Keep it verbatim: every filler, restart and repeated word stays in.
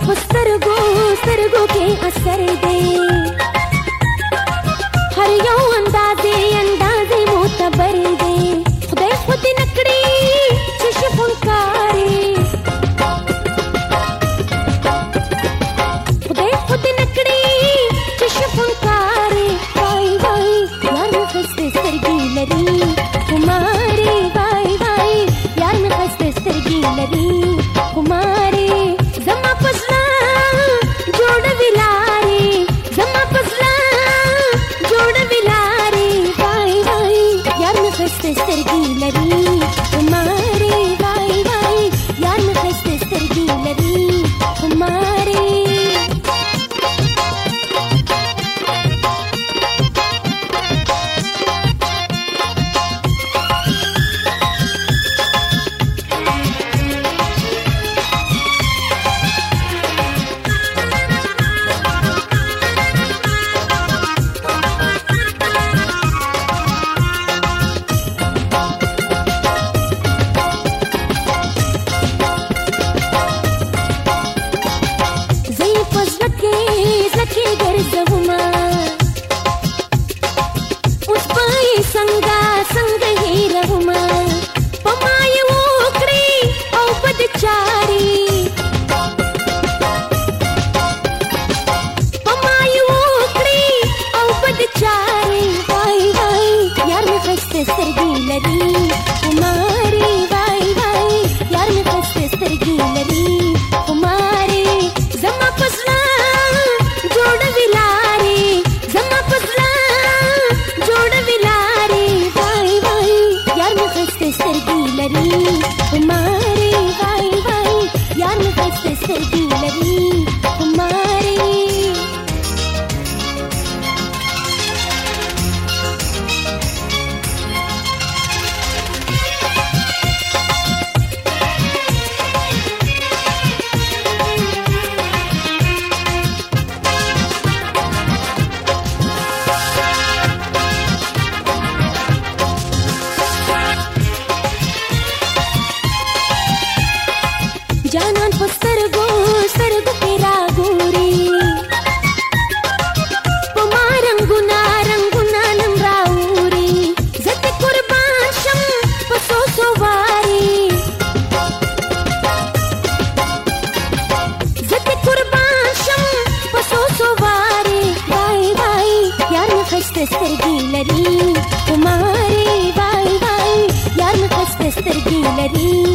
سترګو سترګو کې اثر دی هر یو اندازې اندازې معتبر دی خدای خود نکړي چې شفنکاري خدای خود نکړي چې شفنکاري وای وای یار مې خسته سترګې لري کماري وای وای یار مې خسته سترګې لري کماري زما پسلا جوړ ویلاري زما پسلا جوړ ویلاري وای وای یار مې خسته سترګې لري کماري وای وای یار مې خسته سترګې لري کماري څنګه څنګه هیرهما پمای وکړي او بدچاري پمای وکړي او بدچاري وای وای یار مې خسته سترګې لري کماري وای وای یار مې خسته سترګې لري کماري زما پسلا جوړ ویلاري زما پسلا جوړ ویلاري سترګې لري کماري وای وای یار مې خسته سترګې لري کماري جانان په سترګو سترګو کې راګوري په ما رنګونه رنګونه نم راوړي زه دې قربان شم په څو څو واري زه دې قربان شم په څو څو واري وای وای یار مې خسته سترګې لري کماري وای وای یار مې خسته سترګې لري